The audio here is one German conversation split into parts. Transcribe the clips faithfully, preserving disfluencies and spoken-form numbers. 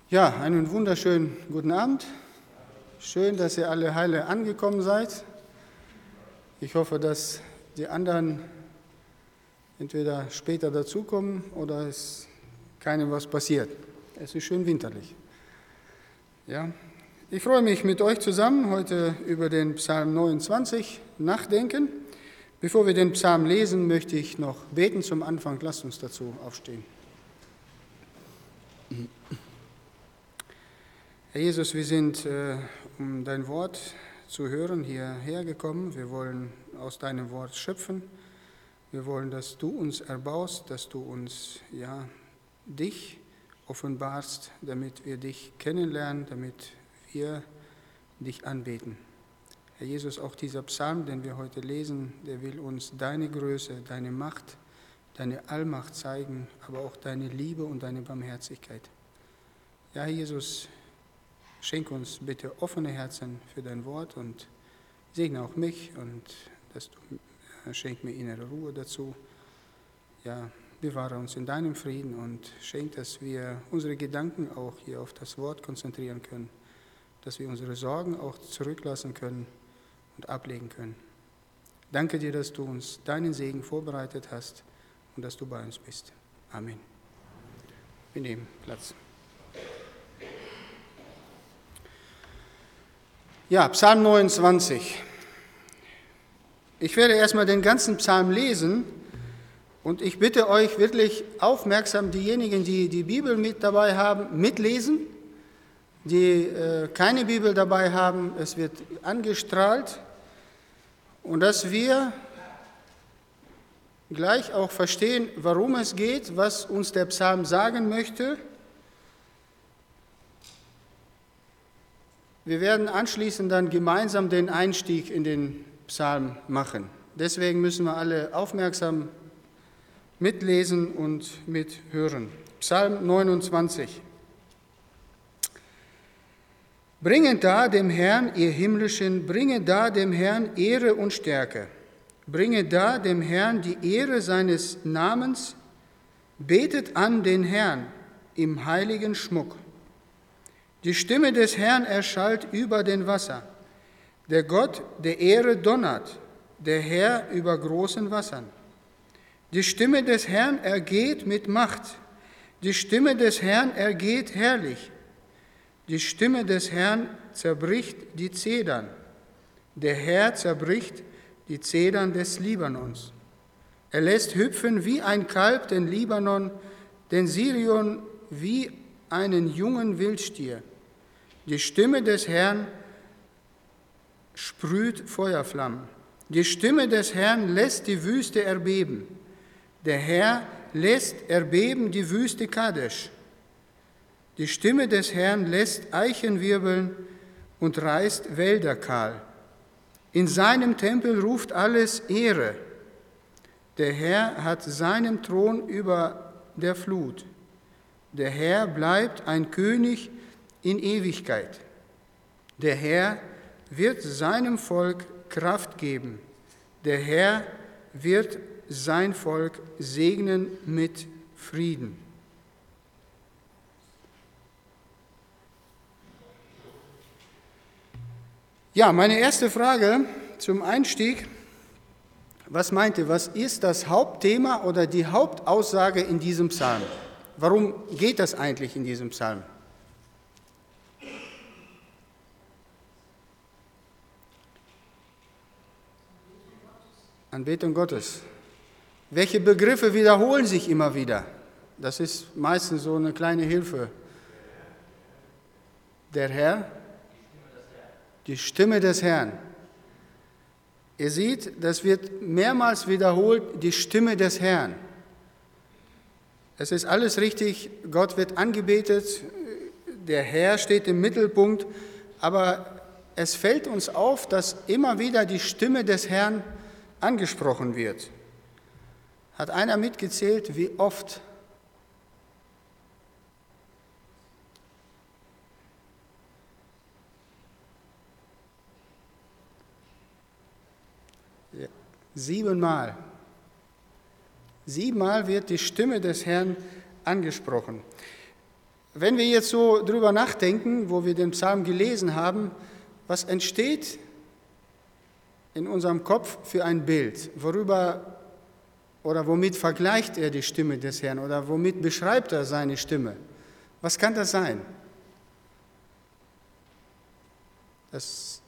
Ja, einen wunderschönen guten Abend. Schön, dass ihr alle heile angekommen seid. Ich hoffe, dass die anderen entweder später dazukommen oder es keinem was passiert. Es ist schön winterlich. Ja, ich freue mich, mit euch zusammen heute über den Psalm neunundzwanzig nachdenken. Bevor wir den Psalm lesen, möchte ich noch beten zum Anfang. Lasst uns dazu aufstehen. Herr Jesus, wir sind, äh, um dein Wort zu hören, hierher gekommen. Wir wollen aus deinem Wort schöpfen. Wir wollen, dass du uns erbaust, dass du uns, ja, dich offenbarst, damit wir dich kennenlernen, damit wir dich anbeten. Herr Jesus, auch dieser Psalm, den wir heute lesen, der will uns deine Größe, deine Macht, deine Allmacht zeigen, aber auch deine Liebe und deine Barmherzigkeit. Ja, Herr Jesus, schenk uns bitte offene Herzen für dein Wort und segne auch mich und dass du schenk mir innere Ruhe dazu. Ja, bewahre uns in deinem Frieden und schenk, dass wir unsere Gedanken auch hier auf das Wort konzentrieren können, dass wir unsere Sorgen auch zurücklassen können und ablegen können. Danke dir, dass du uns deinen Segen vorbereitet hast und dass du bei uns bist. Amen. Wir nehmen Platz. Ja, Psalm neunundzwanzig. Ich werde erstmal den ganzen Psalm lesen und ich bitte euch wirklich aufmerksam, diejenigen, die die Bibel mit dabei haben, mitlesen. Die äh, keine Bibel dabei haben, es wird angestrahlt und dass wir gleich auch verstehen, warum es geht, was uns der Psalm sagen möchte. Wir werden anschließend dann gemeinsam den Einstieg in den Psalm machen. Deswegen müssen wir alle aufmerksam mitlesen und mithören. Psalm neunundzwanzig. Bringet da dem Herrn, ihr Himmlischen, bringet da dem Herrn Ehre und Stärke. Bringet da dem Herrn die Ehre seines Namens. Betet an den Herrn im heiligen Schmuck. Die Stimme des Herrn erschallt über den Wasser. Der Gott der Ehre donnert, der Herr über großen Wassern. Die Stimme des Herrn ergeht mit Macht. Die Stimme des Herrn ergeht herrlich. Die Stimme des Herrn zerbricht die Zedern. Der Herr zerbricht die Zedern des Libanons. Er lässt hüpfen wie ein Kalb den Libanon, den Sirion wie einen jungen Wildstier. Die Stimme des Herrn sprüht Feuerflammen. Die Stimme des Herrn lässt die Wüste erbeben. Der Herr lässt erbeben die Wüste Kadesh. Die Stimme des Herrn lässt Eichen wirbeln und reißt Wälder kahl. In seinem Tempel ruft alles Ehre. Der Herr hat seinen Thron über der Flut. Der Herr bleibt ein König in Ewigkeit. Der Herr wird seinem Volk Kraft geben. Der Herr wird sein Volk segnen mit Frieden. Ja, meine erste Frage zum Einstieg. Was meint ihr, was ist das Hauptthema oder die Hauptaussage in diesem Psalm? Warum geht das eigentlich in diesem Psalm? Anbetung Gottes. Welche Begriffe wiederholen sich immer wieder? Das ist meistens so eine kleine Hilfe. Der Herr, die Stimme des Herrn. Ihr seht, das wird mehrmals wiederholt, die Stimme des Herrn. Es ist alles richtig, Gott wird angebetet, der Herr steht im Mittelpunkt, aber es fällt uns auf, dass immer wieder die Stimme des Herrn angesprochen wird. Hat einer mitgezählt, wie oft? Ja, siebenmal. Siebenmal wird die Stimme des Herrn angesprochen. wenn wir jetzt so drüber nachdenken, wo wir den Psalm gelesen haben, was entsteht in unserem Kopf für ein Bild? Worüber oder womit vergleicht er die Stimme des Herrn oder womit beschreibt er seine Stimme? Was kann das sein? Das,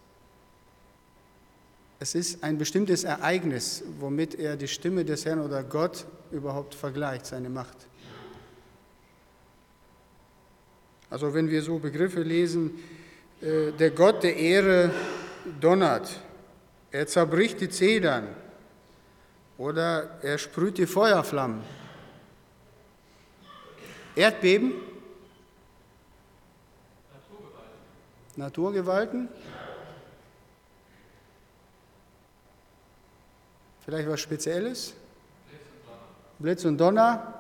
es ist ein bestimmtes Ereignis, womit er die Stimme des Herrn oder Gott überhaupt vergleicht, seine Macht. Also wenn wir so Begriffe lesen, äh, der Gott der Ehre donnert, er zerbricht die Zedern oder er sprüht die Feuerflammen. Erdbeben? Naturgewalten. Naturgewalten? Vielleicht was Spezielles? Blitz und Donner.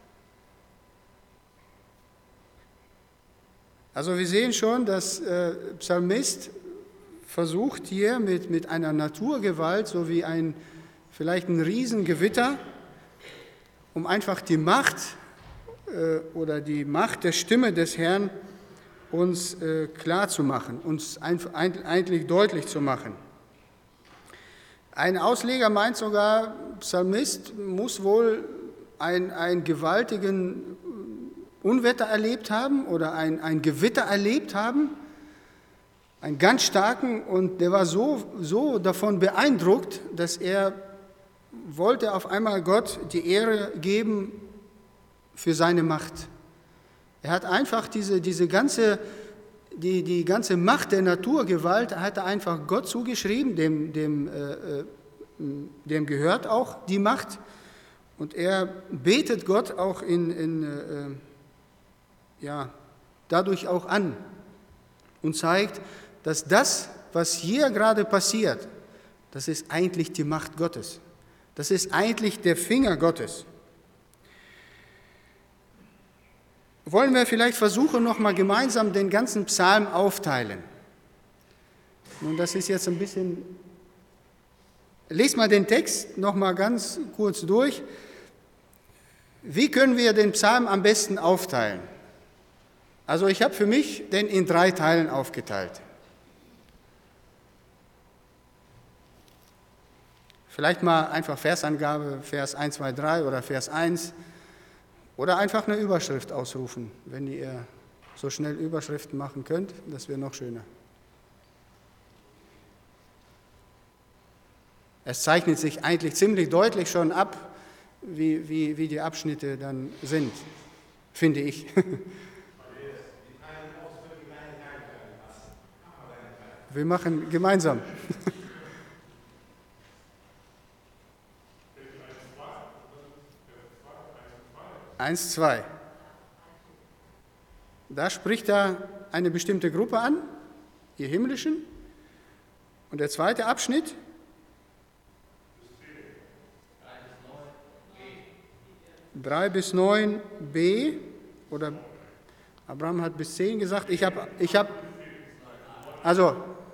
Also wir sehen schon, dass äh, Psalmist versucht hier mit, mit einer Naturgewalt, so wie ein, vielleicht ein Riesengewitter, um einfach die Macht äh, oder die Macht der Stimme des Herrn uns äh, klar zu machen, uns ein, ein, eigentlich deutlich zu machen. Ein Ausleger meint sogar, Psalmist muss wohl ein, einen gewaltigen Unwetter erlebt haben oder ein, ein Gewitter erlebt haben, einen ganz starken, und der war so, so davon beeindruckt, dass er wollte auf einmal Gott die Ehre geben für seine Macht. Er hat einfach diese, diese ganze, die, die ganze Macht der Naturgewalt, hat er einfach Gott zugeschrieben, dem, dem, äh, dem gehört auch die Macht, und er betet Gott auch in, in äh, ja, dadurch auch an und zeigt, dass das, was hier gerade passiert, das ist eigentlich die Macht Gottes. Das ist eigentlich der Finger Gottes. Wollen wir vielleicht versuchen, nochmal gemeinsam den ganzen Psalm aufteilen? Nun, das ist jetzt ein bisschen... Lest mal den Text nochmal ganz kurz durch. Wie können wir den Psalm am besten aufteilen? Also ich habe für mich den in drei Teilen aufgeteilt. Vielleicht mal einfach Versangabe, Vers eins, zwei, drei oder Vers eins oder einfach eine Überschrift ausrufen. Wenn ihr so schnell Überschriften machen könnt, das wäre noch schöner. Es zeichnet sich eigentlich ziemlich deutlich schon ab, wie, wie, wie die Abschnitte dann sind, finde ich. Wir machen gemeinsam. Eins, zwei. Da spricht er eine bestimmte Gruppe an, die himmlischen. Und der zweite Abschnitt. drei bis neun b. Oder Abraham hat bis zehn gesagt. Ich habe, ich habe, also,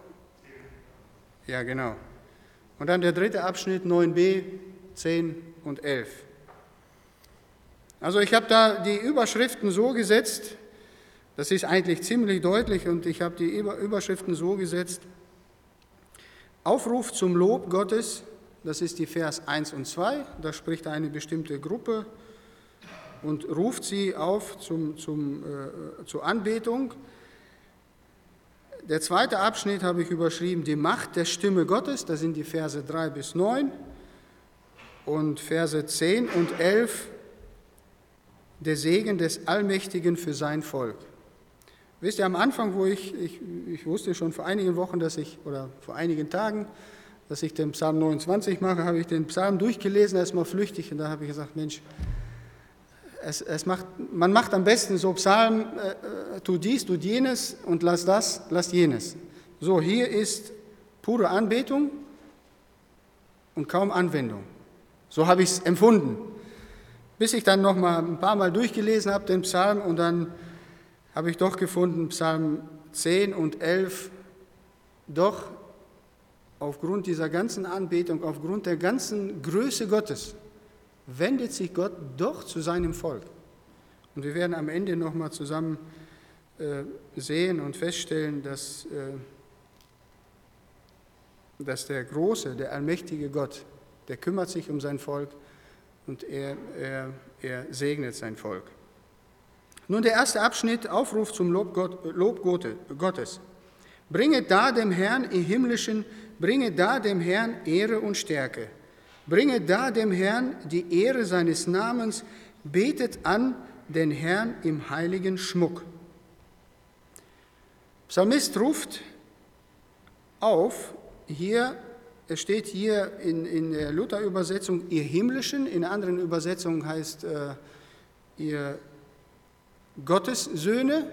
ja genau. Und dann der dritte Abschnitt, neun b, zehn und elf. Also ich habe da die Überschriften so gesetzt, das ist eigentlich ziemlich deutlich, und ich habe die Überschriften so gesetzt: Aufruf zum Lob Gottes, das ist die Vers eins und zwei, da spricht eine bestimmte Gruppe und ruft sie auf zum, zum, äh, zur Anbetung. Der zweite Abschnitt habe ich überschrieben, die Macht der Stimme Gottes, das sind die Verse drei bis neun, und Verse zehn und elf, der Segen des Allmächtigen für sein Volk. Wisst ihr, am Anfang, wo ich, ich, ich wusste schon vor einigen Wochen, dass ich, oder vor einigen Tagen, dass ich den Psalm neunundzwanzig mache, habe ich den Psalm durchgelesen, erstmal flüchtig, und da habe ich gesagt, Mensch, es, es macht, man macht am besten so Psalm, äh, tu dies, tu jenes und lass das, lass jenes. So, hier ist pure Anbetung und kaum Anwendung. So habe ich es empfunden. Bis ich dann noch mal ein paar Mal durchgelesen habe, den Psalm, und dann habe ich doch gefunden, Psalm zehn und elf, doch aufgrund dieser ganzen Anbetung, aufgrund der ganzen Größe Gottes, wendet sich Gott doch zu seinem Volk. Und wir werden am Ende nochmal zusammen äh, sehen und feststellen, dass, äh, dass der große, der allmächtige Gott, der kümmert sich um sein Volk und er, er, er segnet sein Volk. Nun der erste Abschnitt, Aufruf zum Lob, Gott, Lob Gottes. Bringet da dem Herrn, ihr Himmlischen, bringet da dem Herrn Ehre und Stärke. Bringet da dem Herrn die Ehre seines Namens, betet an den Herrn im heiligen Schmuck. Psalmist ruft auf, hier, es steht hier in, in der Luther-Übersetzung, ihr Himmlischen, in anderen Übersetzungen heißt äh, ihr Gottessöhne,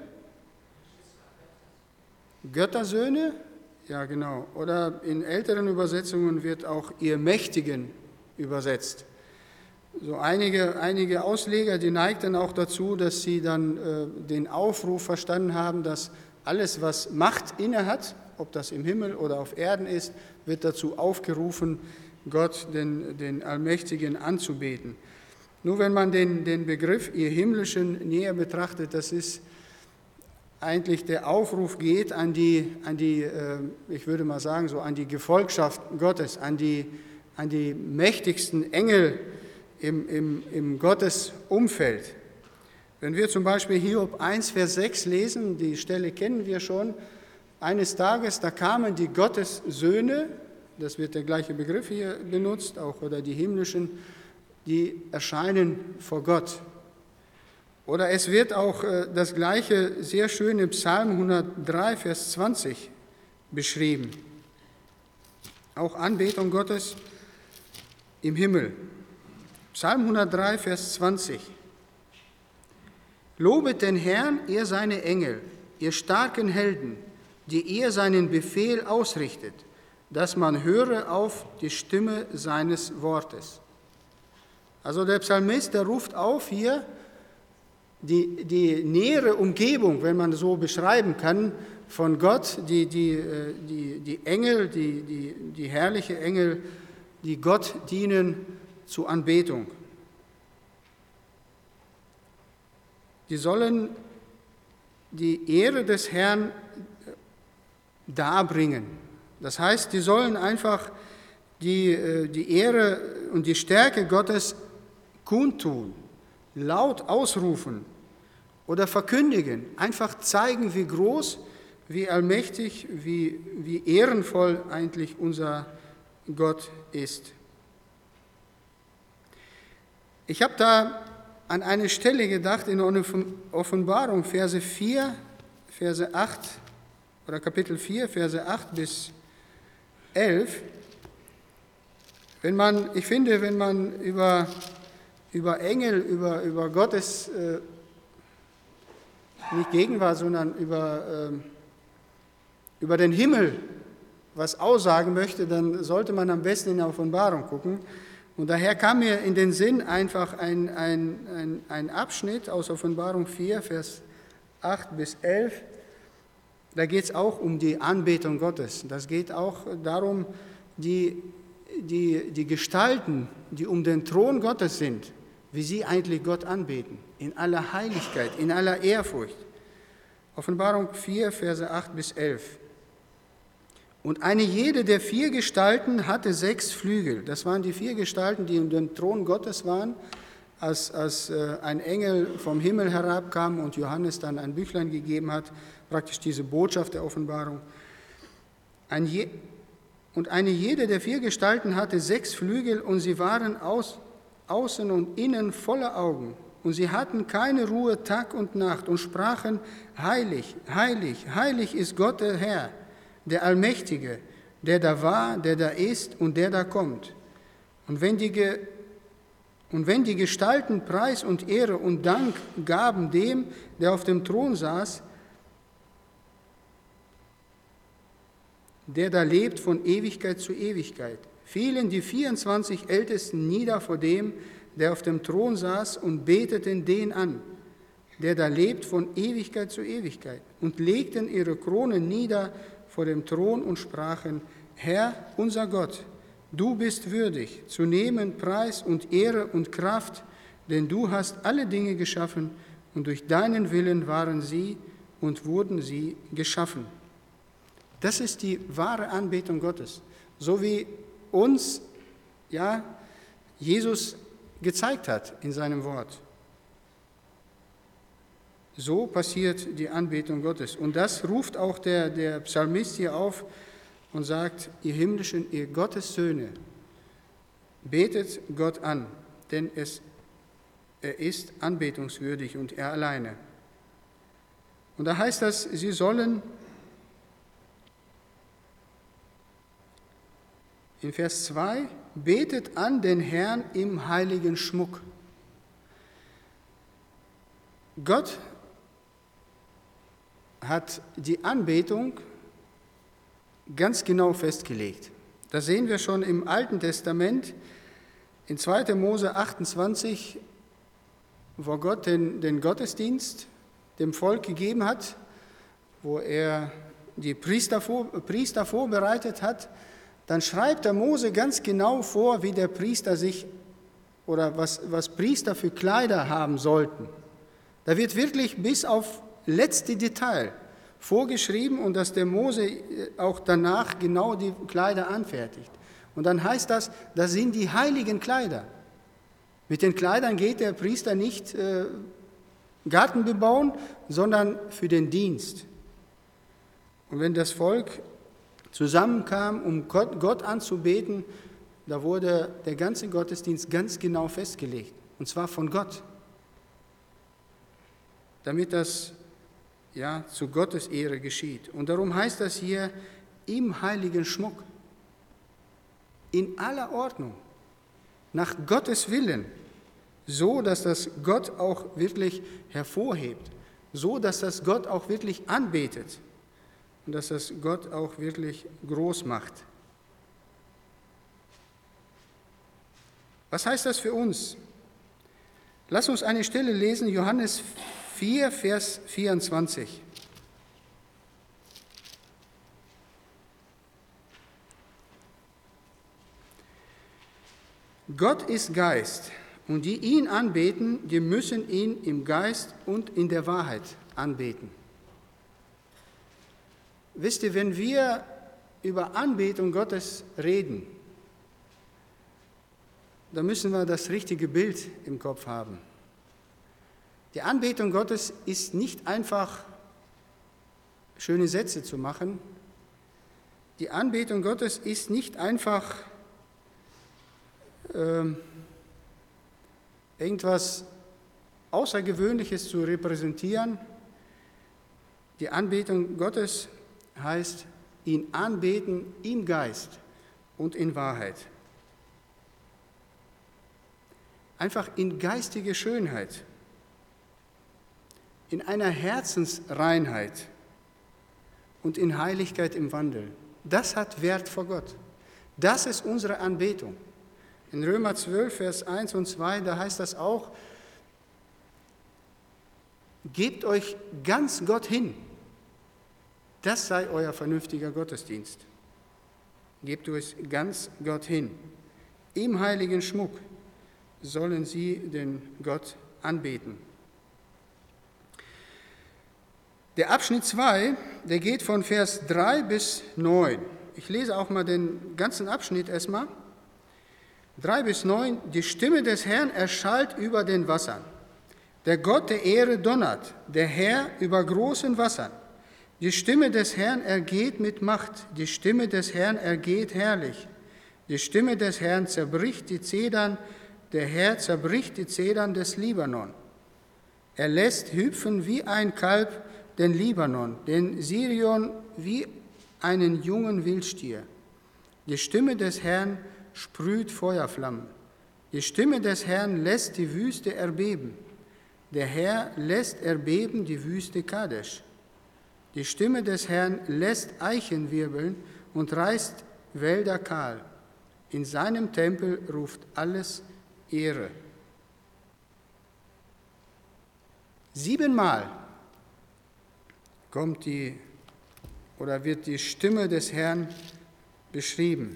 Göttersöhne, ja genau, oder in älteren Übersetzungen wird auch ihr Mächtigen übersetzt. So einige, einige Ausleger, die neigten auch dazu, dass sie dann äh, den Aufruf verstanden haben, dass alles, was Macht inne hat, ob das im Himmel oder auf Erden ist, wird dazu aufgerufen, Gott, den, den Allmächtigen, anzubeten. Nur wenn man den, den Begriff ihr Himmlischen näher betrachtet, das ist eigentlich der Aufruf geht an die, an die äh, ich würde mal sagen, so an die Gefolgschaft Gottes, an die, an die mächtigsten Engel im, im, im Gottesumfeld. Wenn wir zum Beispiel Hiob eins, Vers sechs lesen, die Stelle kennen wir schon, eines Tages, da kamen die Gottessöhne, das wird der gleiche Begriff hier benutzt, auch oder die himmlischen, die erscheinen vor Gott. Oder es wird auch äh, das Gleiche sehr schön im Psalm hundertdrei, Vers zwanzig beschrieben. Auch Anbetung Gottes im Himmel. Psalm hundertdrei, Vers zwanzig. Lobet den Herrn, ihr seine Engel, ihr starken Helden, die ihr seinen Befehl ausrichtet, dass man höre auf die Stimme seines Wortes. Also der Psalmist, der ruft auf hier, die, die nähere Umgebung, wenn man so beschreiben kann, von Gott, die, die, die, die Engel, die, die, die herrliche Engel, die Gott dienen zur Anbetung. Die sollen die Ehre des Herrn darbringen. Das heißt, die sollen einfach die, die Ehre und die Stärke Gottes kundtun, laut ausrufen oder verkündigen, einfach zeigen, wie groß, wie allmächtig, wie, wie ehrenvoll eigentlich unser Gott ist. Ich habe da an eine Stelle gedacht in der Offenbarung, Verse vier, Verse acht, oder Kapitel vier, Verse acht bis elf. Wenn man, ich finde, wenn man über, über Engel, über, über Gottes, äh, nicht Gegenwart, sondern über, äh, über den Himmel was aussagen möchte, dann sollte man am besten in der Offenbarung gucken. Und daher kam mir in den Sinn einfach ein, ein, ein, ein Abschnitt aus Offenbarung vier, Vers acht bis elf. Da geht es auch um die Anbetung Gottes. Das geht auch darum, die, die, die Gestalten, die um den Thron Gottes sind, wie sie eigentlich Gott anbeten, in aller Heiligkeit, in aller Ehrfurcht. Offenbarung vier, Verse acht bis elf. Und eine jede der vier Gestalten hatte sechs Flügel. Das waren die vier Gestalten, die um den Thron Gottes waren, als, als äh, ein Engel vom Himmel herabkam und Johannes dann ein Büchlein gegeben hat, praktisch diese Botschaft der Offenbarung. Ein je, und eine jede der vier Gestalten hatte sechs Flügel und sie waren aus, außen und innen voller Augen. Und sie hatten keine Ruhe Tag und Nacht und sprachen, heilig, heilig, heilig ist Gott der Herr, der Allmächtige, der da war, der da ist und der da kommt. Und wenn die, Ge- und wenn die Gestalten Preis und Ehre und Dank gaben dem, der auf dem Thron saß, der da lebt von Ewigkeit zu Ewigkeit, fielen die vierundzwanzig Ältesten nieder vor dem, der auf dem Thron saß, und beteten den an, der da lebt von Ewigkeit zu Ewigkeit, und legten ihre Kronen nieder vor dem Thron und sprachen, Herr, unser Gott, du bist würdig, zu nehmen Preis und Ehre und Kraft, denn du hast alle Dinge geschaffen, und durch deinen Willen waren sie und wurden sie geschaffen. Das ist die wahre Anbetung Gottes, so wie uns ja, Jesus gezeigt hat in seinem Wort. So passiert die Anbetung Gottes. Und das ruft auch der, der Psalmist hier auf und sagt, ihr himmlischen, ihr Gottes Söhne, betet Gott an, denn es, er ist anbetungswürdig und er alleine. Und da heißt das, sie sollen in Vers zwei, betet an den Herrn im heiligen Schmuck. Gott hat die Anbetung ganz genau festgelegt. Das sehen wir schon im Alten Testament, in zweiter Mose achtundzwanzig, wo Gott den, den Gottesdienst dem Volk gegeben hat, wo er die Priester, vor, Priester vorbereitet hat. Dann schreibt der Mose ganz genau vor, wie der Priester sich oder was, was Priester für Kleider haben sollten. Da wird wirklich bis auf letzte Detail vorgeschrieben und dass der Mose auch danach genau die Kleider anfertigt. Und dann heißt das, das sind die heiligen Kleider. Mit den Kleidern geht der Priester nicht äh, Garten bebauen, sondern für den Dienst. Und wenn das Volk zusammenkam, um Gott, Gott anzubeten, da wurde der ganze Gottesdienst ganz genau festgelegt, und zwar von Gott, damit das ja, zu Gottes Ehre geschieht. Und darum heißt das hier im heiligen Schmuck, in aller Ordnung, nach Gottes Willen, so dass das Gott auch wirklich hervorhebt, so dass das Gott auch wirklich anbetet. Und dass das Gott auch wirklich groß macht. Was heißt das für uns? Lass uns eine Stelle lesen, Johannes vier, Vers vierundzwanzig. Gott ist Geist, und die ihn anbeten, die müssen ihn im Geist und in der Wahrheit anbeten. Wisst ihr, wenn wir über Anbetung Gottes reden, dann müssen wir das richtige Bild im Kopf haben. Die Anbetung Gottes ist nicht einfach schöne Sätze zu machen. Die Anbetung Gottes ist nicht einfach äh, irgendwas Außergewöhnliches zu repräsentieren. Die Anbetung Gottes heißt, ihn anbeten im Geist und in Wahrheit. Einfach in geistige Schönheit, in einer Herzensreinheit und in Heiligkeit im Wandel. Das hat Wert vor Gott. Das ist unsere Anbetung. In Römer zwölf, Vers eins und zwei, da heißt das auch, gebt euch ganz Gott hin. Das sei euer vernünftiger Gottesdienst. Gebt euch ganz Gott hin. Im heiligen Schmuck sollen sie den Gott anbeten. Der Abschnitt zwei, der geht von Vers drei bis neun. Ich lese auch mal den ganzen Abschnitt erstmal. drei bis neun, die Stimme des Herrn erschallt über den Wassern. Der Gott der Ehre donnert, der Herr über großen Wassern. Die Stimme des Herrn ergeht mit Macht, die Stimme des Herrn ergeht herrlich. Die Stimme des Herrn zerbricht die Zedern, der Herr zerbricht die Zedern des Libanon. Er lässt hüpfen wie ein Kalb den Libanon, den Sirion wie einen jungen Wildstier. Die Stimme des Herrn sprüht Feuerflammen. Die Stimme des Herrn lässt die Wüste erbeben. Der Herr lässt erbeben die Wüste Kadesh. Die Stimme des Herrn lässt Eichen wirbeln und reißt Wälder kahl. In seinem Tempel ruft alles Ehre. Siebenmal kommt die oder wird die Stimme des Herrn beschrieben.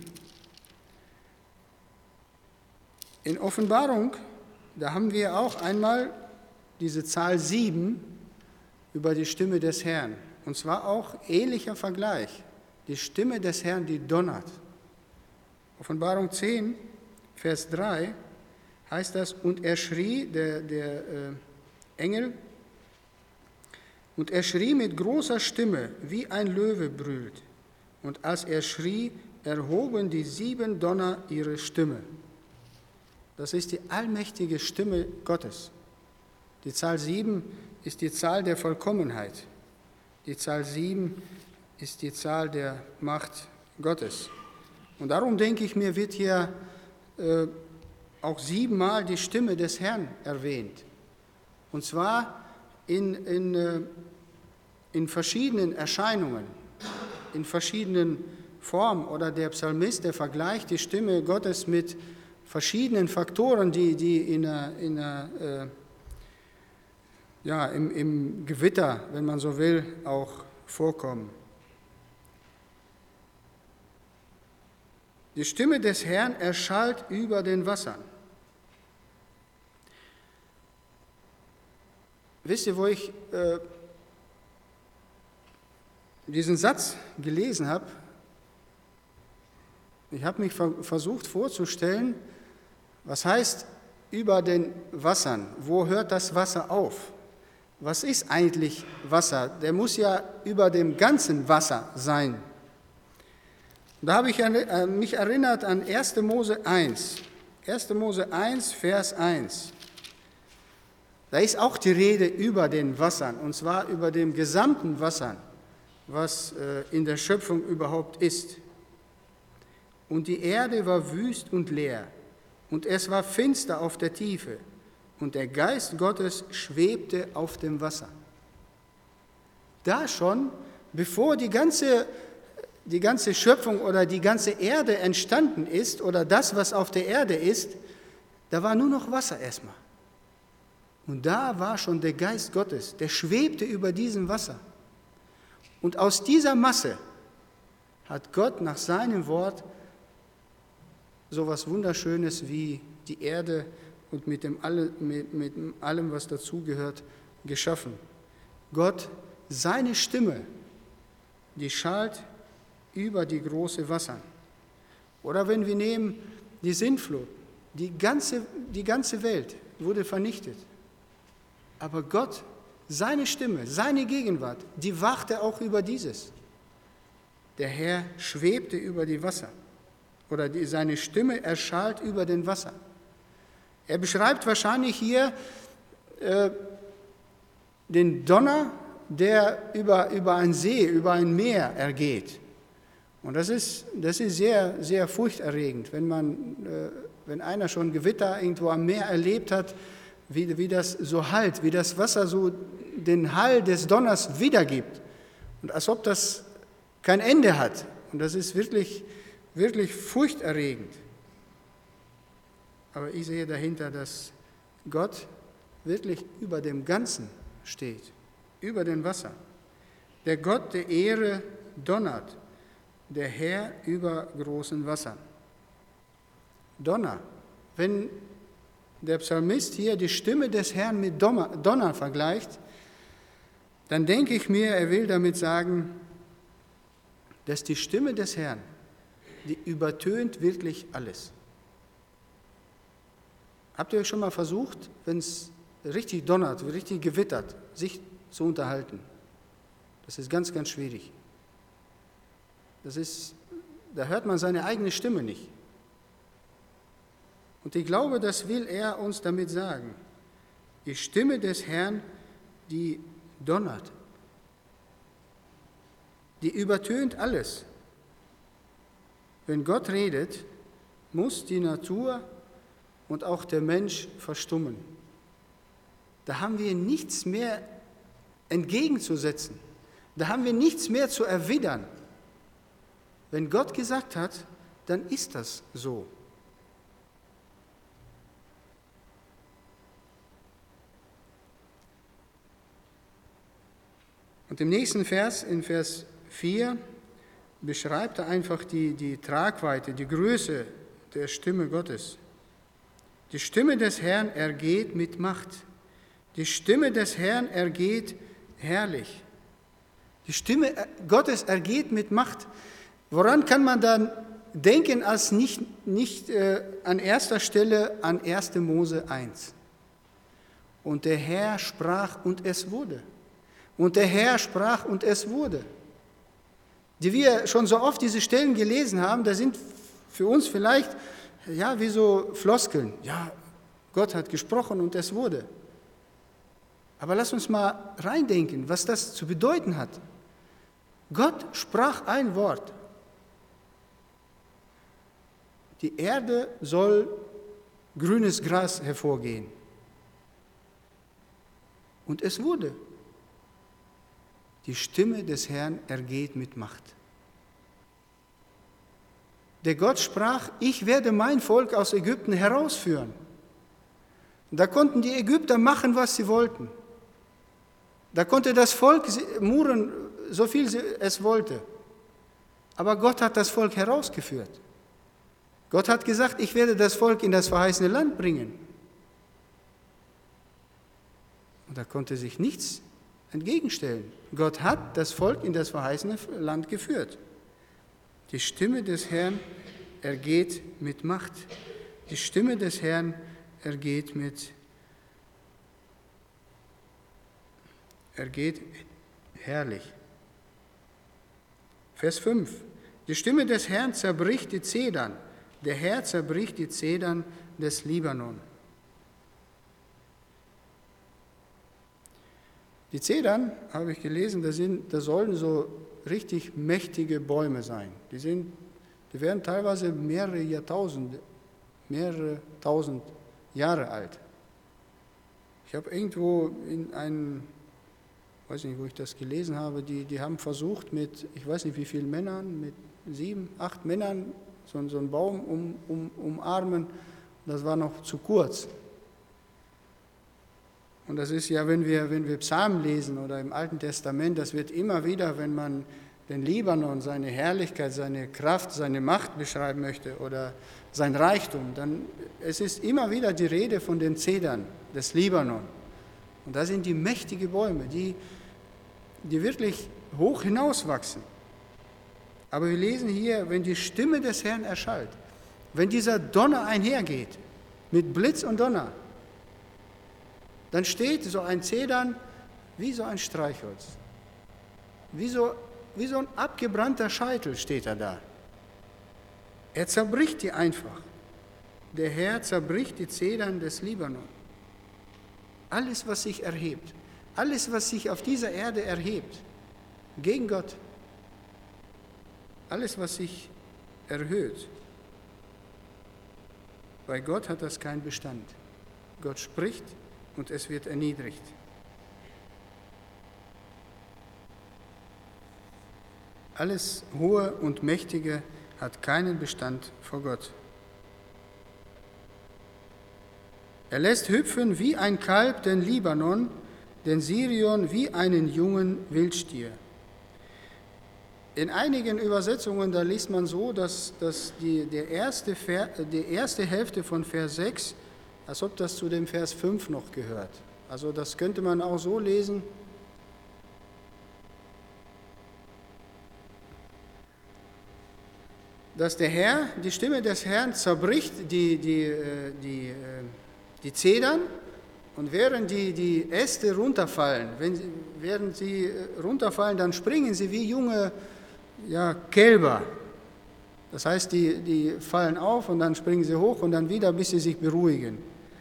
In Offenbarung, da haben wir auch einmal diese Zahl sieben über die Stimme des Herrn. Und zwar auch ähnlicher Vergleich. Die Stimme des Herrn, die donnert. Offenbarung zehn, Vers drei heißt das, und er schrie, der, der äh, Engel, und er schrie mit großer Stimme, wie ein Löwe brüllt. Und als er schrie, erhoben die sieben Donner ihre Stimme. Das ist die allmächtige Stimme Gottes. Die Zahl sieben ist die Zahl der Vollkommenheit. Die Zahl sieben ist die Zahl der Macht Gottes. Und darum denke ich mir, wird hier äh, auch siebenmal die Stimme des Herrn erwähnt. Und zwar in, in, äh, in verschiedenen Erscheinungen, in verschiedenen Formen. Oder der Psalmist, der vergleicht die Stimme Gottes mit verschiedenen Faktoren, die, die in, in, äh, ja, im, im Gewitter, wenn man so will, auch vorkommen. Die Stimme des Herrn erschallt über den Wassern. Wisst ihr, wo ich äh, diesen Satz gelesen habe? Ich habe mich versucht vorzustellen, was heißt über den Wassern? Wo hört das Wasser auf? Was ist eigentlich Wasser? Der muss ja über dem ganzen Wasser sein. Da habe ich mich erinnert an erster Mose eins. erster Mose eins, Vers eins. Da ist auch die Rede über den Wassern, und zwar über dem gesamten Wassern, was in der Schöpfung überhaupt ist. Und die Erde war wüst und leer, und es war finster auf der Tiefe, und der Geist Gottes schwebte auf dem Wasser. Da schon, bevor die ganze, die ganze Schöpfung oder die ganze Erde entstanden ist, oder das, was auf der Erde ist, da war nur noch Wasser erstmal. Und da war schon der Geist Gottes, der schwebte über diesem Wasser. Und aus dieser Masse hat Gott nach seinem Wort so etwas Wunderschönes wie die Erde und mit, dem alle, mit, mit allem, was dazugehört, geschaffen. Gott, seine Stimme, die schallt über die großen Wasser. Oder wenn wir nehmen die Sintflut, die ganze, die ganze Welt wurde vernichtet. Aber Gott, seine Stimme, seine Gegenwart, die wachte auch über dieses. Der Herr schwebte über die Wasser. Oder die, seine Stimme erschallt über den Wasser. Er beschreibt wahrscheinlich hier äh, den Donner, der über, über einen See, über ein Meer ergeht. Und das ist, das ist sehr, sehr furchterregend, wenn, man, äh, wenn einer schon Gewitter irgendwo am Meer erlebt hat, wie, wie das so hallt, wie das Wasser so den Hall des Donners wiedergibt. Und als ob das kein Ende hat. Und das ist wirklich, wirklich furchterregend. Aber ich sehe dahinter, dass Gott wirklich über dem Ganzen steht, über dem Wasser. Der Gott der Ehre donnert, der Herr über großen Wassern. Donner. Wenn der Psalmist hier die Stimme des Herrn mit Donner vergleicht, dann denke ich mir, er will damit sagen, dass die Stimme des Herrn, die übertönt wirklich alles. Habt ihr euch schon mal versucht, wenn es richtig donnert, richtig gewittert, sich zu unterhalten? Das ist ganz, ganz schwierig. Das ist, da hört man seine eigene Stimme nicht. Und ich glaube, das will er uns damit sagen. Die Stimme des Herrn, die donnert, die übertönt alles. Wenn Gott redet, muss die Natur und auch der Mensch verstummen. Da haben wir nichts mehr entgegenzusetzen. Da haben wir nichts mehr zu erwidern. Wenn Gott gesagt hat, dann ist das so. Und im nächsten Vers, in Vers vier, beschreibt er einfach die, die Tragweite, die Größe der Stimme Gottes. Die Stimme des Herrn ergeht mit Macht. Die Stimme des Herrn ergeht herrlich. Die Stimme Gottes ergeht mit Macht. Woran kann man dann denken als nicht, nicht äh, an erster Stelle an erster Mose eins? Und der Herr sprach und es wurde. Und der Herr sprach und es wurde. Die wir schon so oft diese Stellen gelesen haben, da sind für uns vielleicht ja, wie so Floskeln. Ja, Gott hat gesprochen und es wurde. Aber lass uns mal reindenken, was das zu bedeuten hat. Gott sprach ein Wort. Die Erde soll grünes Gras hervorgehen. Und es wurde. Die Stimme des Herrn ergeht mit Macht. Der Gott sprach, ich werde mein Volk aus Ägypten herausführen. Da konnten die Ägypter machen, was sie wollten. Da konnte das Volk murren, so viel es wollte. Aber Gott hat das Volk herausgeführt. Gott hat gesagt, ich werde das Volk in das verheißene Land bringen. Und da konnte sich nichts entgegenstellen. Gott hat das Volk in das verheißene Land geführt. Die Stimme des Herrn ergeht mit Macht. Die Stimme des Herrn ergeht mit ergeht herrlich. Vers fünf. Die Stimme des Herrn zerbricht die Zedern. Der Herr zerbricht die Zedern des Libanon. Die Zedern, habe ich gelesen, das, sind, das sollen so richtig mächtige Bäume sein. Die, sind, die werden teilweise mehrere Jahrtausende, mehrere tausend Jahre alt. Ich habe irgendwo in einem, ich weiß nicht, wo ich das gelesen habe, die, die haben versucht mit, ich weiß nicht wie vielen Männern, mit sieben, acht Männern so, so einen Baum um, um, umarmen. Das war noch zu kurz. Und das ist ja, wenn wir, wenn wir Psalmen lesen oder im Alten Testament, das wird immer wieder, wenn man den Libanon, seine Herrlichkeit, seine Kraft, seine Macht beschreiben möchte oder sein Reichtum, dann es ist immer wieder die Rede von den Zedern des Libanon. Und da sind die mächtigen Bäume, die, die wirklich hoch hinauswachsen. Aber wir lesen hier, wenn die Stimme des Herrn erschallt, wenn dieser Donner einhergeht, mit Blitz und Donner, dann steht so ein Zedern wie so ein Streichholz. Wie so, wie so ein abgebrannter Scheitel steht er da. Er zerbricht die einfach. Der Herr zerbricht die Zedern des Libanon. Alles, was sich erhebt, alles, was sich auf dieser Erde erhebt, gegen Gott, alles, was sich erhöht, bei Gott hat das keinen Bestand. Gott spricht und es wird erniedrigt. Alles Hohe und Mächtige hat keinen Bestand vor Gott. Er lässt hüpfen wie ein Kalb den Libanon, den Sirion wie einen jungen Wildstier. In einigen Übersetzungen, da liest man so, dass, dass die, der erste Ver, die erste Hälfte von Vers sechs, als ob das zu dem Vers fünf noch gehört. Also das könnte man auch so lesen. Dass der Herr, die Stimme des Herrn zerbricht die, die, die, die Zedern und während die, die Äste runterfallen, wenn sie, während sie runterfallen, dann springen sie wie junge ja, Kälber. Das heißt, die, die fallen auf und dann springen sie hoch und dann wieder, bis sie sich beruhigen.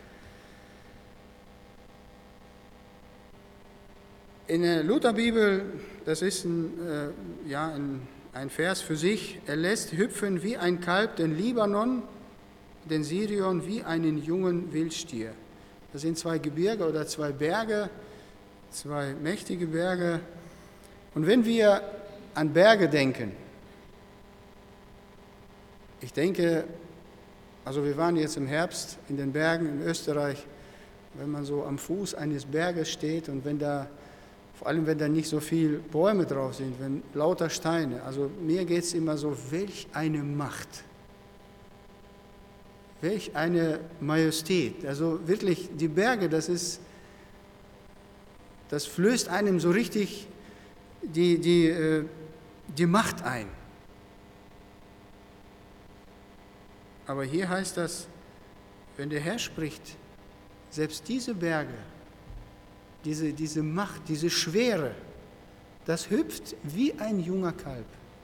In der Lutherbibel, das ist ein, äh, ja, ein, ein Vers für sich, er lässt hüpfen wie ein Kalb den Libanon, den Sirion wie einen jungen Wildstier. Das sind zwei Gebirge oder zwei Berge, zwei mächtige Berge. Und wenn wir an Berge denken, ich denke, also wir waren jetzt im Herbst in den Bergen in Österreich, wenn man so am Fuß eines Berges steht und wenn da, vor allem wenn da nicht so viele Bäume drauf sind, wenn lauter Steine, also mir geht es immer so, welch eine Macht, welch eine Majestät, also wirklich die Berge, das ist, das flößt einem so richtig die, die, die Macht ein. Aber hier heißt das, wenn der Herr spricht, selbst diese Berge, diese, diese Macht, diese Schwere, das hüpft wie ein junger Kalb.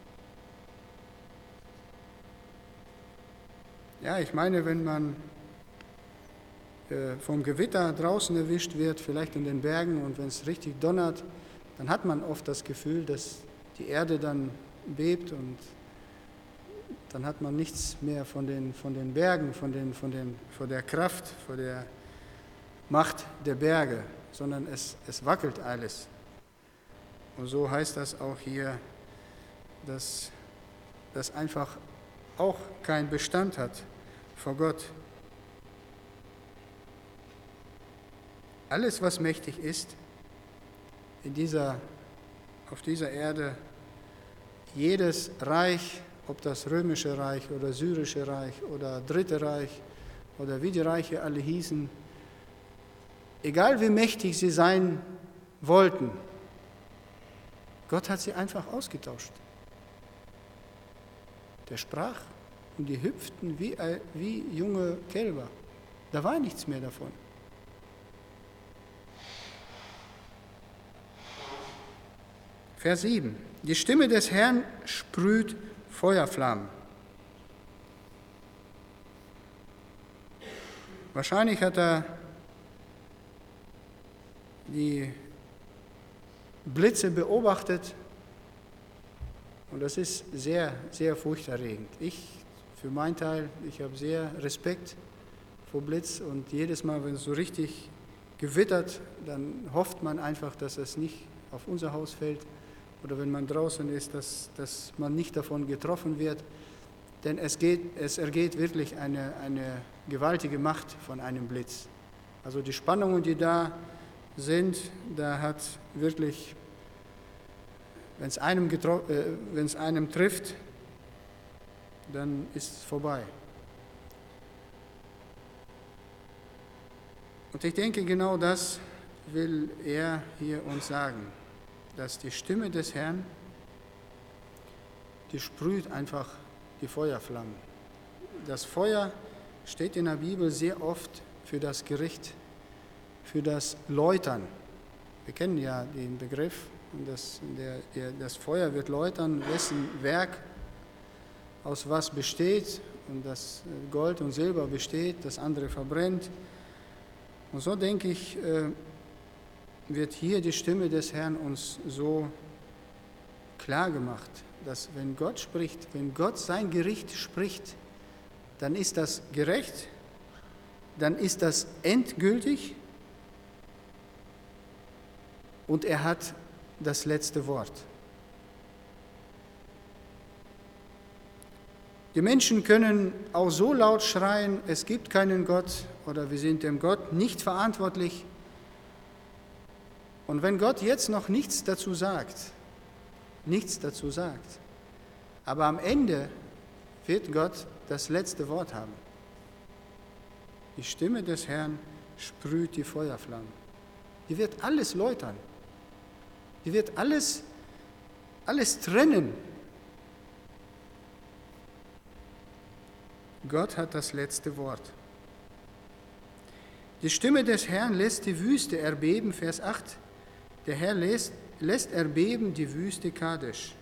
Ja, ich meine, wenn man äh, vom Gewitter draußen erwischt wird, vielleicht in den Bergen, und wenn es richtig donnert, dann hat man oft das Gefühl, dass die Erde dann bebt und dann hat man nichts mehr von den, von den Bergen, von, den, von, den, von der Kraft, von der Macht der Berge, sondern es, es wackelt alles. Und so heißt das auch hier, dass das einfach auch keinen Bestand hat vor Gott. Alles, was mächtig ist, in dieser, auf dieser Erde, jedes Reich, ob das römische Reich oder syrische Reich oder dritte Reich oder wie die Reiche alle hießen, egal wie mächtig sie sein wollten, Gott hat sie einfach ausgetauscht. Der sprach und die hüpften wie, wie junge Kälber. Da war nichts mehr davon. Vers sieben. Die Stimme des Herrn sprüht Feuerflammen. Wahrscheinlich hat er die Blitze beobachtet und das ist sehr, sehr furchterregend. Ich, für meinen Teil, ich habe sehr Respekt vor Blitz und jedes Mal, wenn es so richtig gewittert, dann hofft man einfach, dass es nicht auf unser Haus fällt oder wenn man draußen ist, dass, dass man nicht davon getroffen wird, denn es, geht, es ergeht wirklich eine, eine gewaltige Macht von einem Blitz. Also die Spannungen, die da sind, da hat wirklich, wenn es einem, getro- äh, wenn es einem trifft, dann ist es vorbei. Und ich denke, genau das will er hier uns sagen, dass die Stimme des Herrn, die sprüht einfach die Feuerflammen. Das Feuer steht in der Bibel sehr oft für das Gericht, für das Läutern. Wir kennen ja den Begriff, das, der, der, das Feuer wird läutern, wessen Werk aus was besteht, und das Gold und Silber besteht, das andere verbrennt. Und so denke ich, wird hier die Stimme des Herrn uns so klar gemacht, dass wenn Gott spricht, wenn Gott sein Gericht spricht, dann ist das gerecht, dann ist das endgültig und er hat das letzte Wort. Die Menschen können auch so laut schreien, es gibt keinen Gott oder wir sind dem Gott nicht verantwortlich. Und wenn Gott jetzt noch nichts dazu sagt, nichts dazu sagt, aber am Ende wird Gott das letzte Wort haben. Die Stimme des Herrn sprüht die Feuerflammen. Die wird alles läutern. Die wird alles, alles trennen. Gott hat das letzte Wort. Die Stimme des Herrn lässt die Wüste erbeben, Vers acht. Der Herr lässt, lässt erbeben die Wüste Kadesh.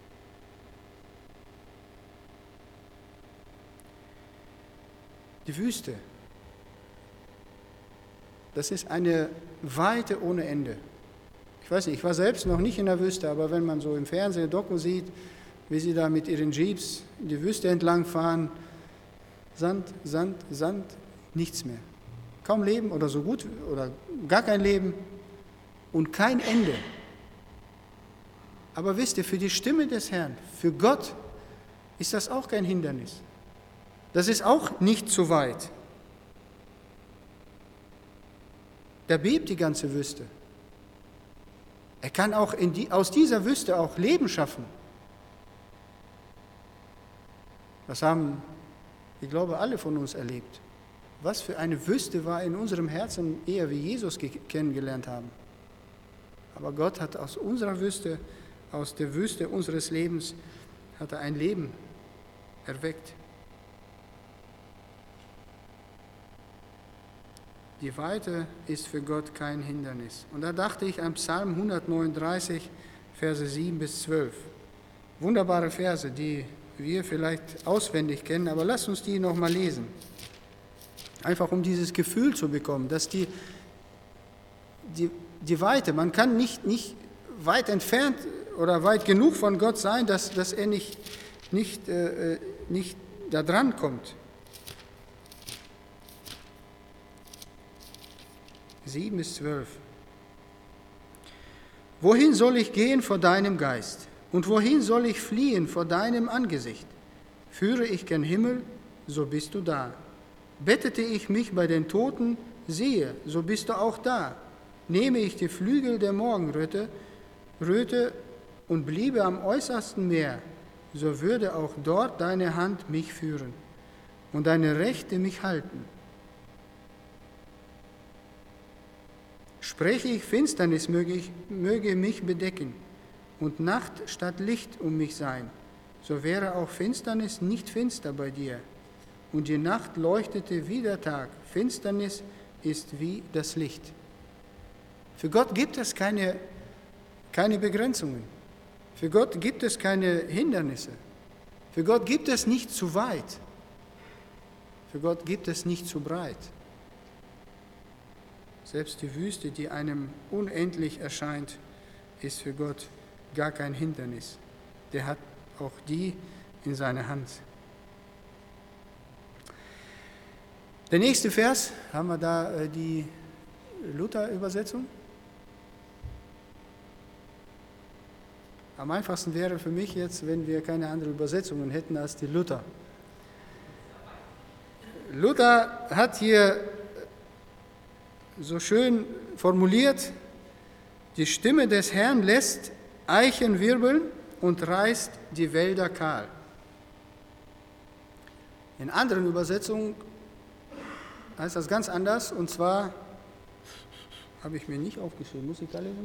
Die Wüste, das ist eine Weite ohne Ende. Ich weiß nicht, ich war selbst noch nicht in der Wüste, aber wenn man so im Fernsehen Doku sieht, wie sie da mit ihren Jeeps die Wüste entlang fahren, Sand, Sand, Sand, nichts mehr. Kaum Leben oder so gut oder gar kein Leben und kein Ende. Aber wisst ihr, für die Stimme des Herrn, für Gott ist das auch kein Hindernis. Das ist auch nicht zu weit. Da bebt die ganze Wüste. Er kann auch in die, aus dieser Wüste auch Leben schaffen. Das haben, ich glaube, alle von uns erlebt. Was für eine Wüste war in unserem Herzen, ehe wir Jesus ge- kennengelernt haben. Aber Gott hat aus unserer Wüste, aus der Wüste unseres Lebens, hat er ein Leben erweckt. Die Weite ist für Gott kein Hindernis. Und da dachte ich an Psalm hundertneununddreißig, Verse sieben bis zwölf. Wunderbare Verse, die wir vielleicht auswendig kennen, aber lasst uns die nochmal lesen. Einfach um dieses Gefühl zu bekommen, dass die, die, die Weite, man kann nicht, nicht weit entfernt oder weit genug von Gott sein, dass, dass er nicht, nicht, äh, nicht da dran kommt. sieben bis zwölf. Wohin soll ich gehen vor deinem Geist? Und wohin soll ich fliehen vor deinem Angesicht? Führe ich gen Himmel, so bist du da. Bettete ich mich bei den Toten, siehe, so bist du auch da. Nehme ich die Flügel der Morgenröte Röte und bliebe am äußersten Meer, so würde auch dort deine Hand mich führen und deine Rechte mich halten. Spreche ich Finsternis, möge, ich, möge mich bedecken und Nacht statt Licht um mich sein, so wäre auch Finsternis nicht finster bei dir. Und die Nacht leuchtete wie der Tag. Finsternis ist wie das Licht. Für Gott gibt es keine, keine Begrenzungen. Für Gott gibt es keine Hindernisse. Für Gott gibt es nicht zu weit. Für Gott gibt es nicht zu breit. Selbst die Wüste, die einem unendlich erscheint, ist für Gott gar kein Hindernis. Der hat auch die in seiner Hand. Der nächste Vers, haben wir da die Luther-Übersetzung? Am einfachsten wäre für mich jetzt, wenn wir keine anderen Übersetzungen hätten als die Luther. Luther hat hier so schön formuliert: Die Stimme des Herrn lässt Eichen wirbeln und reißt die Wälder kahl. In anderen Übersetzungen heißt das ganz anders, und zwar, habe ich mir nicht aufgeschrieben, muss ich da lesen?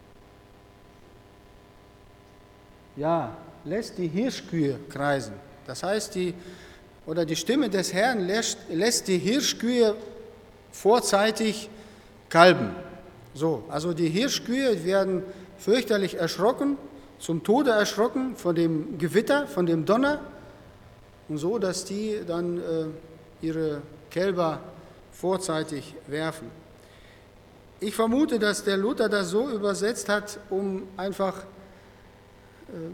Ja, lässt die Hirschkühe kreisen. Das heißt, die, oder die Stimme des Herrn lässt, lässt die Hirschkühe vorzeitig kalben. So, also die Hirschkühe werden fürchterlich erschrocken, zum Tode erschrocken von dem Gewitter, von dem Donner, und so, dass die dann äh, ihre Kälber vorzeitig werfen. Ich vermute, dass der Luther das so übersetzt hat, um einfach äh,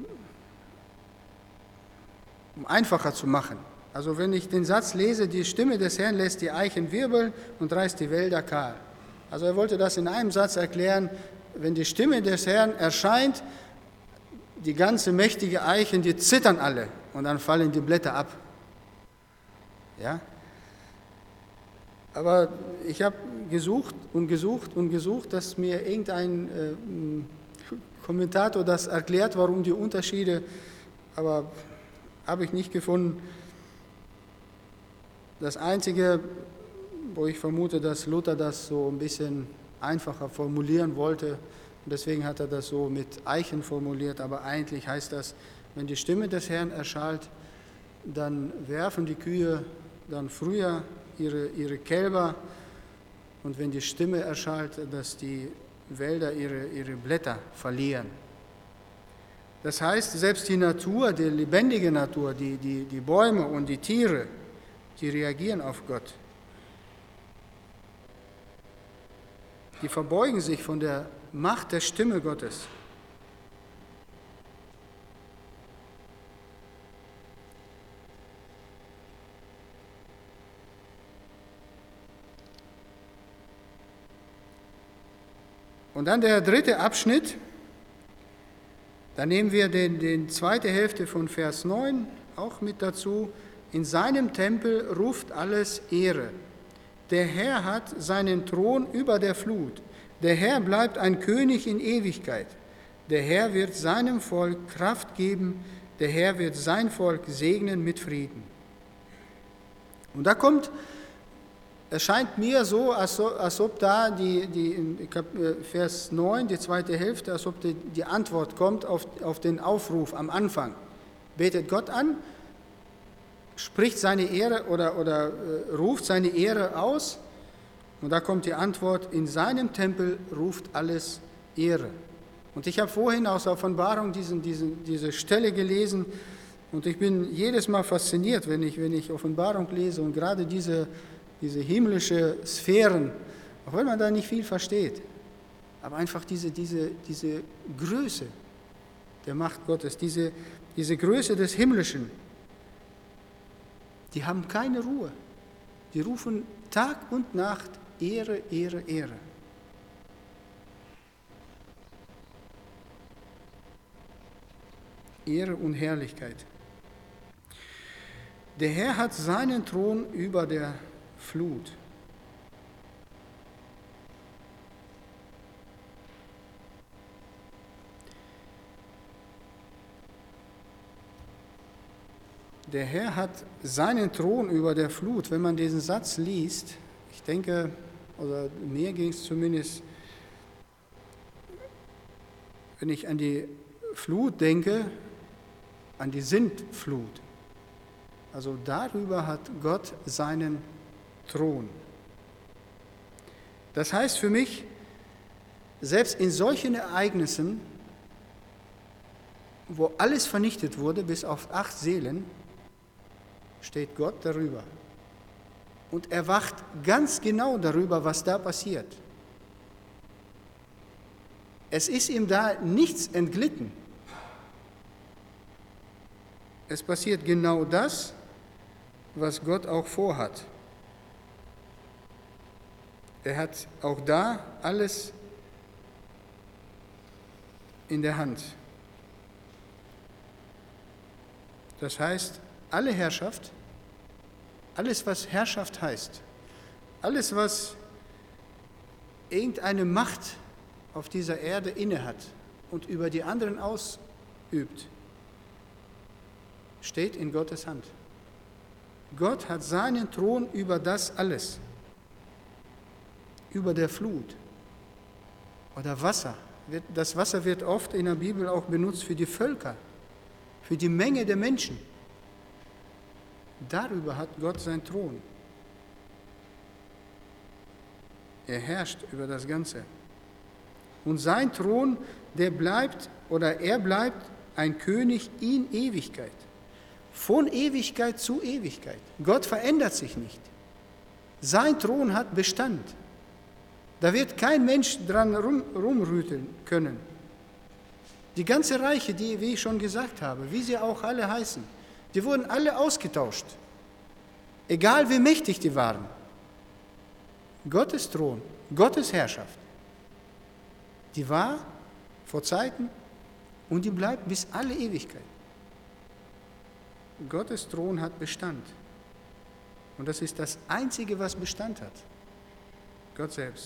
um einfacher zu machen. Also wenn ich den Satz lese, die Stimme des Herrn lässt die Eichen wirbeln und reißt die Wälder kahl. Also er wollte das in einem Satz erklären: Wenn die Stimme des Herrn erscheint, die ganze mächtige Eichen, die zittern alle und dann fallen die Blätter ab. Ja? Aber ich habe gesucht und gesucht und gesucht, dass mir irgendein äh, Kommentator das erklärt, warum die Unterschiede, aber habe ich nicht gefunden. Das Einzige, wo ich vermute, dass Luther das so ein bisschen einfacher formulieren wollte, und deswegen hat er das so mit Eichen formuliert, aber eigentlich heißt das, wenn die Stimme des Herrn erschallt, dann werfen die Kühe dann früher ihre, ihre Kälber, und wenn die Stimme erschallt, dass die Wälder ihre, ihre Blätter verlieren. Das heißt, selbst die Natur, die lebendige Natur, die, die, die Bäume und die Tiere, die reagieren auf Gott. Die verbeugen sich von der Macht der Stimme Gottes. Und dann der dritte Abschnitt, da nehmen wir die den zweite Hälfte von Vers neun auch mit dazu. In seinem Tempel ruft alles Ehre. Der Herr hat seinen Thron über der Flut. Der Herr bleibt ein König in Ewigkeit. Der Herr wird seinem Volk Kraft geben. Der Herr wird sein Volk segnen mit Frieden. Und da kommt es scheint mir so, als, als ob da die, die in Vers neun, die zweite Hälfte, als ob die, die Antwort kommt auf, auf den Aufruf am Anfang. Betet Gott an, spricht seine Ehre oder, oder äh, ruft seine Ehre aus, und da kommt die Antwort: In seinem Tempel ruft alles Ehre. Und ich habe vorhin aus der Offenbarung diesen, diesen, diese Stelle gelesen, und ich bin jedes Mal fasziniert, wenn ich, wenn ich Offenbarung lese und gerade diese, diese himmlische Sphären, auch wenn man da nicht viel versteht, aber einfach diese, diese, diese Größe der Macht Gottes, diese, diese Größe des Himmlischen, die haben keine Ruhe. Die rufen Tag und Nacht Ehre, Ehre, Ehre. Ehre und Herrlichkeit. Der Herr hat seinen Thron über der Flut. Der Herr hat seinen Thron über der Flut. Wenn man diesen Satz liest, ich denke, oder mir ging es zumindest, wenn ich an die Flut denke, an die Sintflut. Also darüber hat Gott seinen Thron. Das heißt für mich, selbst in solchen Ereignissen, wo alles vernichtet wurde, bis auf acht Seelen, steht Gott darüber. Und er wacht ganz genau darüber, was da passiert. Es ist ihm da nichts entglitten. Es passiert genau das, was Gott auch vorhat. Er hat auch da alles in der Hand. Das heißt, alle Herrschaft, alles, was Herrschaft heißt, alles, was irgendeine Macht auf dieser Erde innehat und über die anderen ausübt, steht in Gottes Hand. Gott hat seinen Thron über das alles, über der Flut oder Wasser. Das Wasser wird oft in der Bibel auch benutzt für die Völker, für die Menge der Menschen. Darüber hat Gott seinen Thron. Er herrscht über das Ganze. Und sein Thron, der bleibt, oder er bleibt ein König in Ewigkeit. Von Ewigkeit zu Ewigkeit. Gott verändert sich nicht. Sein Thron hat Bestand. Da wird kein Mensch dran rum, rumrütteln können. Die ganze Reiche, die, wie ich schon gesagt habe, wie sie auch alle heißen, die wurden alle ausgetauscht. Egal wie mächtig die waren. Gottes Thron, Gottes Herrschaft, die war vor Zeiten und die bleibt bis alle Ewigkeit. Gottes Thron hat Bestand. Und das ist das Einzige, was Bestand hat. Gott selbst.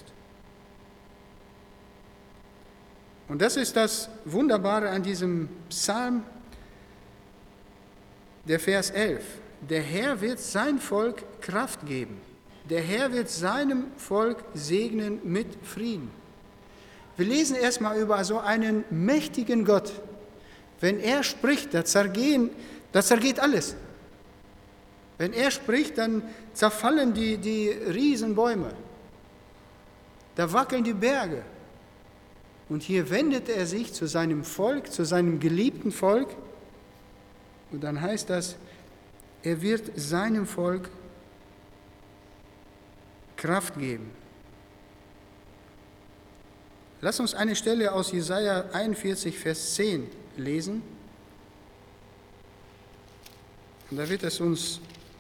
Und das ist das Wunderbare an diesem Psalm, der Vers elf. Der Herr wird sein Volk Kraft geben. Der Herr wird seinem Volk segnen mit Frieden. Wir lesen erstmal über so einen mächtigen Gott. Wenn er spricht, da zergehen, da zergeht alles. Wenn er spricht, dann zerfallen die, die Riesenbäume. Da wackeln die Berge. Und hier wendet er sich zu seinem Volk, zu seinem geliebten Volk. Und dann heißt das, er wird seinem Volk Kraft geben. Lass uns eine Stelle aus Jesaja einundvierzig, Vers zehn lesen. Und da wird es uns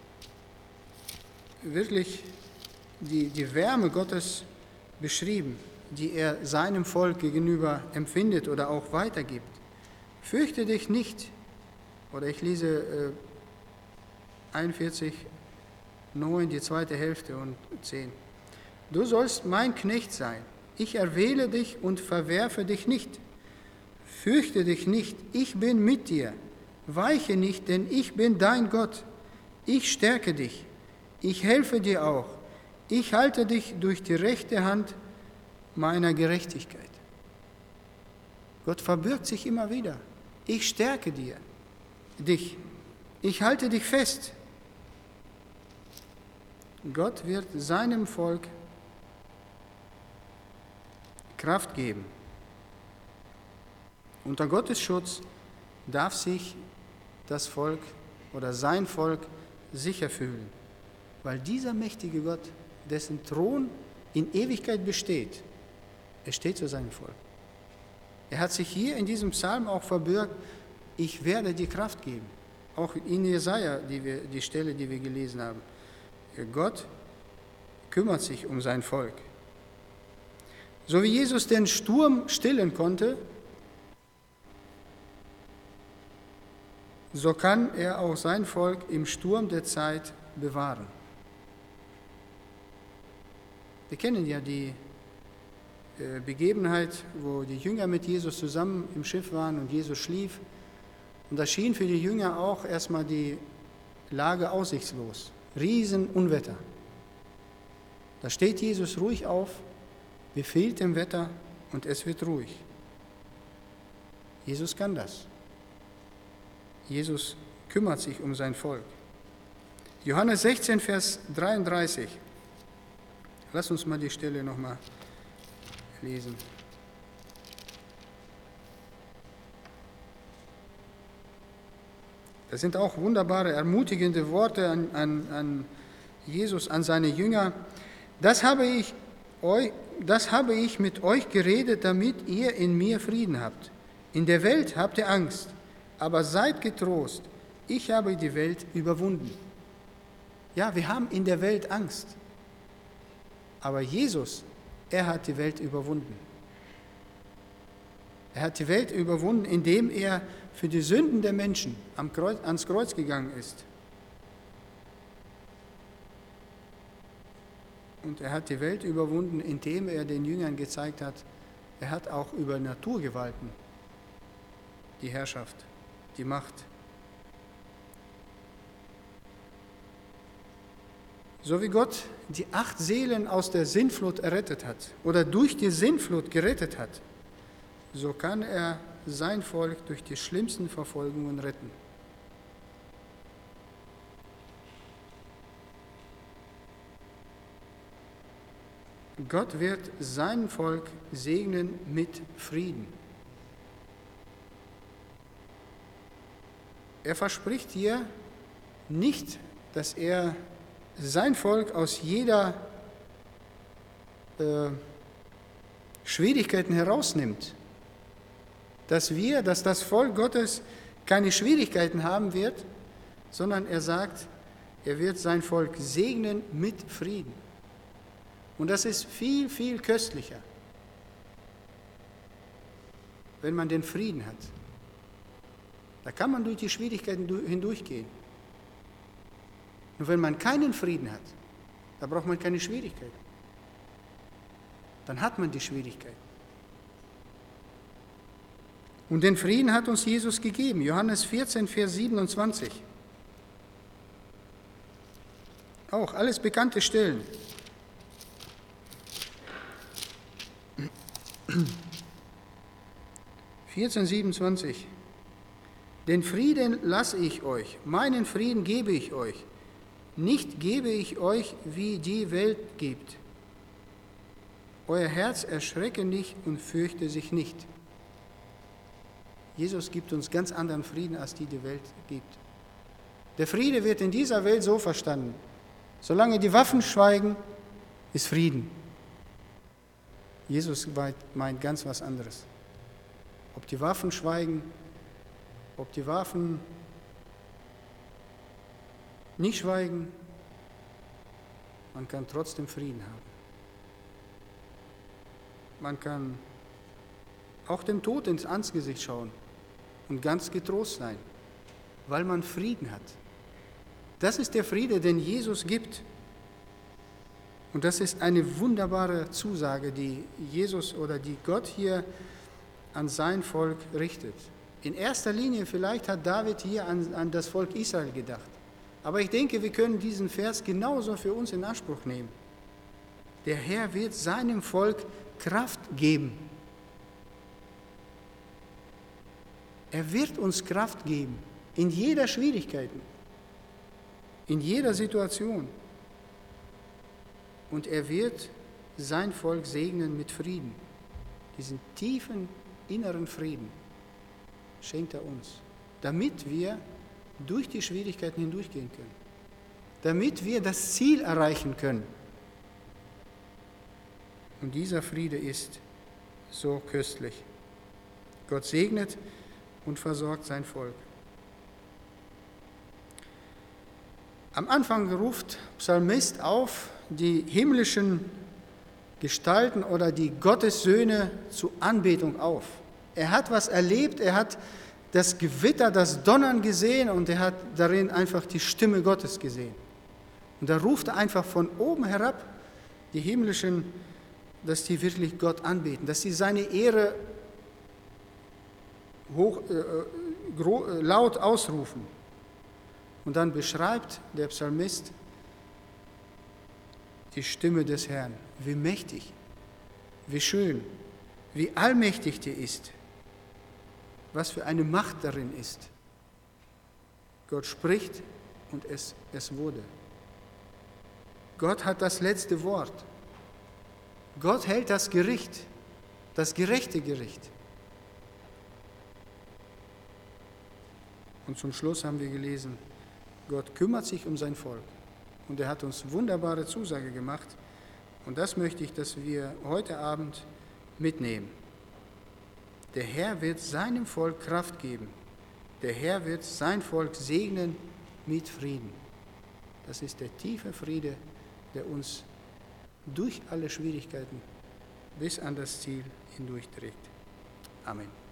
wirklich die, die Wärme Gottes beschrieben, die er seinem Volk gegenüber empfindet oder auch weitergibt. Fürchte dich nicht, oder ich lese äh, einundvierzig, neun, die zweite Hälfte und zehn. Du sollst mein Knecht sein. Ich erwähle dich und verwerfe dich nicht. Fürchte dich nicht, ich bin mit dir. Weiche nicht, denn ich bin dein Gott. Ich stärke dich. Ich helfe dir auch. ich halte dich durch die rechte Hand meiner Gerechtigkeit. Gott verbirgt sich immer wieder. Ich stärke dir, dich. Ich halte dich fest. Gott wird seinem Volk Kraft geben. Unter Gottes Schutz darf sich das Volk oder sein Volk sicher fühlen, weil dieser mächtige Gott, dessen Thron in Ewigkeit besteht, er steht zu seinem Volk. Er hat sich hier in diesem Psalm auch verbürgt, ich werde dir Kraft geben. Auch in Jesaja, die, wir, die Stelle, die wir gelesen haben. Gott kümmert sich um sein Volk. So wie Jesus den Sturm stillen konnte, so kann er auch sein Volk im Sturm der Zeit bewahren. Wir kennen ja die Begebenheit, wo die Jünger mit Jesus zusammen im Schiff waren und Jesus schlief. Und da schien für die Jünger auch erstmal die Lage aussichtslos. Riesenunwetter. Da steht Jesus ruhig auf, befiehlt dem Wetter und es wird ruhig. Jesus kann das. Jesus kümmert sich um sein Volk. Johannes sechzehn, Vers dreiunddreißig. Lass uns mal die Stelle nochmal lesen. Das sind auch wunderbare, ermutigende Worte an, an, an Jesus, an seine Jünger. Das habe ich euch, das habe ich mit euch geredet, damit ihr in mir Frieden habt. In der Welt habt ihr Angst, aber seid getrost, ich habe die Welt überwunden. Ja, wir haben in der Welt Angst, aber Jesus, er hat die Welt überwunden. Er hat die Welt überwunden, indem er für die Sünden der Menschen am Kreuz, ans Kreuz gegangen ist. Und er hat die Welt überwunden, indem er den Jüngern gezeigt hat, er hat auch über Naturgewalten die Herrschaft, die Macht. So wie Gott die acht Seelen aus der Sintflut errettet hat oder durch die Sintflut gerettet hat, so kann er sein Volk durch die schlimmsten Verfolgungen retten. Gott wird sein Volk segnen mit Frieden. Er verspricht hier nicht, dass er sein Volk aus jeder äh, Schwierigkeiten herausnimmt, dass wir, dass das Volk Gottes keine Schwierigkeiten haben wird, sondern er sagt, er wird sein Volk segnen mit Frieden. Und das ist viel, viel köstlicher, wenn man den Frieden hat. Da kann man durch die Schwierigkeiten hindurchgehen. Nur wenn man keinen Frieden hat, da braucht man keine Schwierigkeiten. Dann hat man die Schwierigkeiten. Und den Frieden hat uns Jesus gegeben. Johannes vierzehn, Vers siebenundzwanzig. Auch alles bekannte Stellen. vierzehn, siebenundzwanzig. Den Frieden lasse ich euch, meinen Frieden gebe ich euch. Nicht gebe ich euch, wie die Welt gibt. Euer Herz erschrecke nicht und fürchte sich nicht. Jesus gibt uns ganz anderen Frieden, als die die Welt gibt. Der Friede wird in dieser Welt so verstanden. Solange die Waffen schweigen, ist Frieden. Jesus meint ganz was anderes. Ob die Waffen schweigen, ob die Waffen nicht schweigen, man kann trotzdem Frieden haben. Man kann auch dem Tod ins Angesicht schauen und ganz getrost sein, weil man Frieden hat. Das ist der Friede, den Jesus gibt. Und das ist eine wunderbare Zusage, die Jesus oder die Gott hier an sein Volk richtet. In erster Linie vielleicht hat David hier an, an das Volk Israel gedacht. Aber ich denke, wir können diesen Vers genauso für uns in Anspruch nehmen. Der Herr wird seinem Volk Kraft geben. Er wird uns Kraft geben, in jeder Schwierigkeit, in jeder Situation. Und er wird sein Volk segnen mit Frieden. Diesen tiefen inneren Frieden schenkt er uns, damit wir durch die Schwierigkeiten hindurchgehen können, damit wir das Ziel erreichen können. Und dieser Friede ist so köstlich. Gott segnet und versorgt sein Volk. Am Anfang ruft Psalmist auf, die himmlischen Gestalten oder die Gottessöhne zur Anbetung auf. Er hat was erlebt, er hat das Gewitter, das Donnern gesehen und er hat darin einfach die Stimme Gottes gesehen. Und da ruft er einfach von oben herab, die himmlischen, dass die wirklich Gott anbeten, dass sie seine Ehre hoch, äh, gro, äh, laut ausrufen. Und dann beschreibt der Psalmist die Stimme des Herrn, wie mächtig, wie schön, wie allmächtig die ist, was für eine Macht darin ist. Gott spricht und es, es wurde. Gott hat das letzte Wort. Gott hält das Gericht, das gerechte Gericht. Und zum Schluss haben wir gelesen, Gott kümmert sich um sein Volk. Und er hat uns wunderbare Zusage gemacht. Und das möchte ich, dass wir heute Abend mitnehmen. Der Herr wird seinem Volk Kraft geben. Der Herr wird sein Volk segnen mit Frieden. Das ist der tiefe Friede, der uns durch alle Schwierigkeiten bis an das Ziel hindurchträgt. Amen.